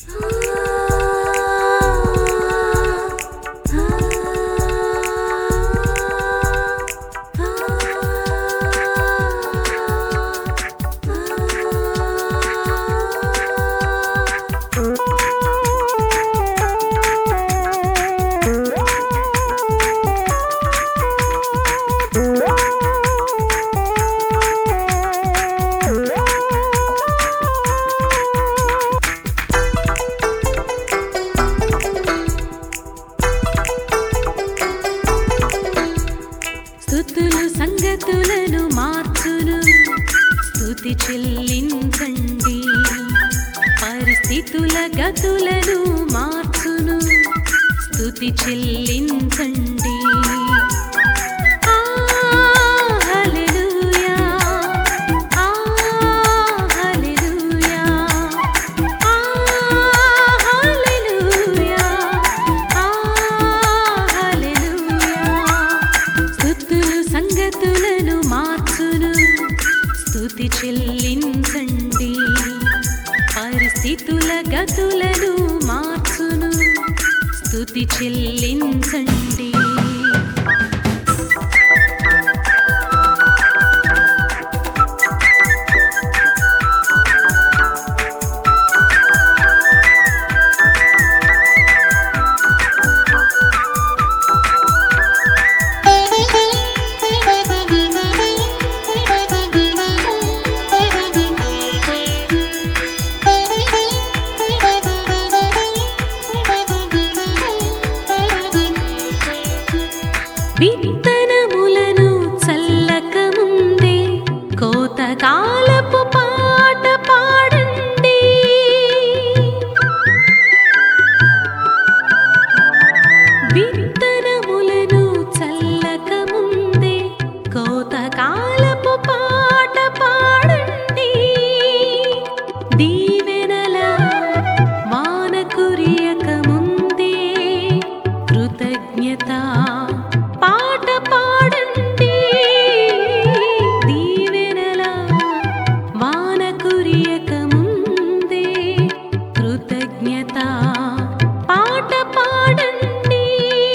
స్తుతులు సంగతులను మార్చును, స్తుతి చెల్లించండి. పరిస్థితుల గతులను మార్చును, స్తుతి చెల్లించండి. సంగతులను మార్చును, స్తుతి చెల్లించండి. పరిస్థితుల గతులను మార్చును, స్తుతి చెల్లించండి. విత్తనములను చల్లక ముందే కోతకాలపు పాట పాడండి. విత్తనములను చల్లక ముందే కోతకాలపు పాట పాడండి. దీవెనల వాన కురియక ముందే కృతజ్ఞత పాట పాడండి. దీవెనల వాన కురియక ముందే కృతజ్ఞత పాట పాడండి.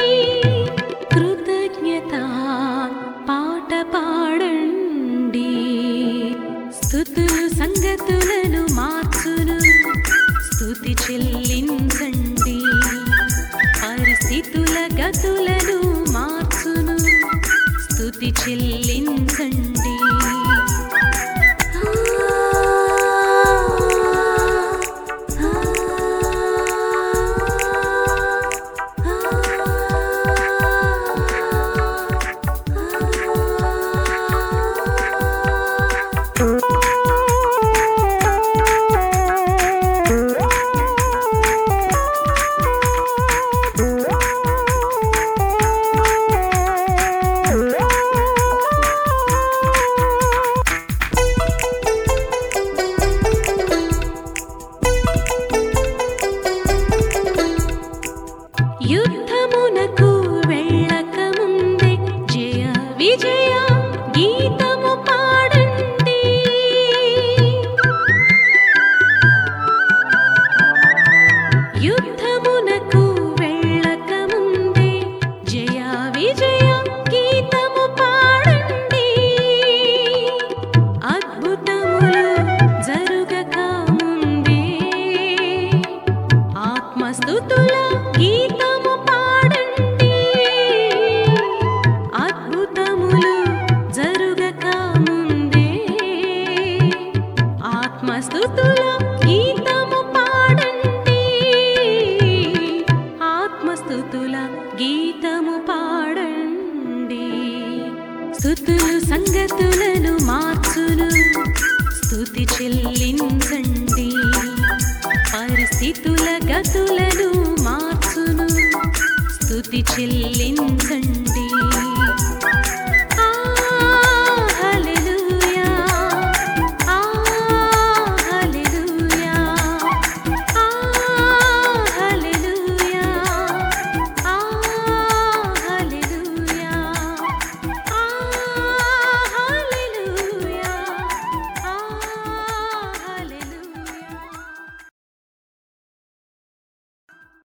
కృతజ్ఞత పాట పాడండి. స్తుతులు సంగతులను మార్చును, స్తుతి చెల్లించండి. పరిస్థితుల గతులను మార్చును, స్తుతి చెల్లించండి. యుద్ధమునకు వెళ్ళక ముందే జయ విజయ గీతము పాడండి. యుద్ధమునకు వెళ్ళక ముందే జయ విజయ గీతము పాడండి. అద్భుతములు జరుగక ముందే ఆత్మస్తుతుల గీతము పాడండి. అద్భుతములు జరుగక ముందే ఆత్మస్తుతుల గీతము పాడండి. ఆత్మస్తుతుల గీతము పాడండి. స్తుతులు సంగతులను మార్చును, స్తుతి చెల్లించండి.